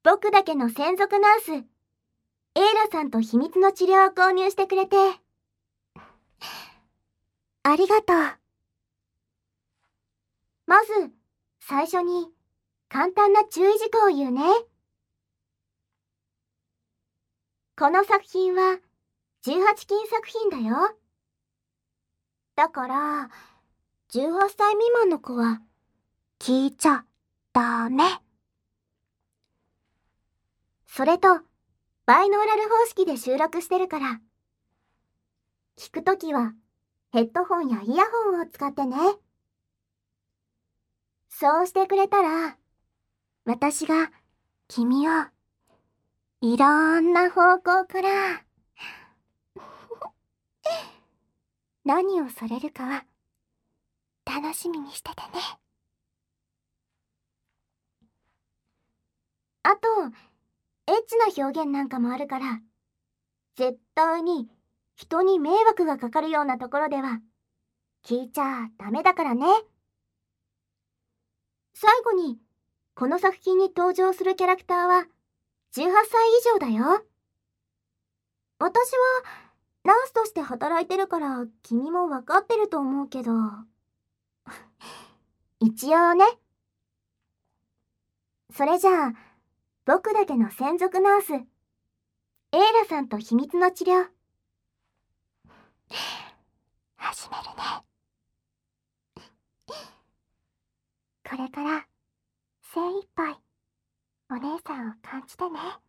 僕だけの専属ナース、エイラさんと秘密の治療を購入してくれて。ありがとう。まず、最初に、簡単な注意事項を言うね。この作品は、18禁作品だよ。だから、18歳未満の子は、聞いちゃダメ。それと、バイノーラル方式で収録してるから、聞くときは、ヘッドホンやイヤホンを使ってね。そうしてくれたら、私が君をいろんな方向から何をされるかは楽しみにしててね。あと、エッチな表現なんかもあるから、絶対に人に迷惑がかかるようなところでは聞いちゃダメだからね。最後に、この作品に登場するキャラクターは18歳以上だよ。私はナースとして働いてるから君もわかってると思うけど。一応ね。それじゃあ、僕だけの専属ナース、エイラさんと秘密の治療、始めるね。これから精一杯お姉さんを感じてね。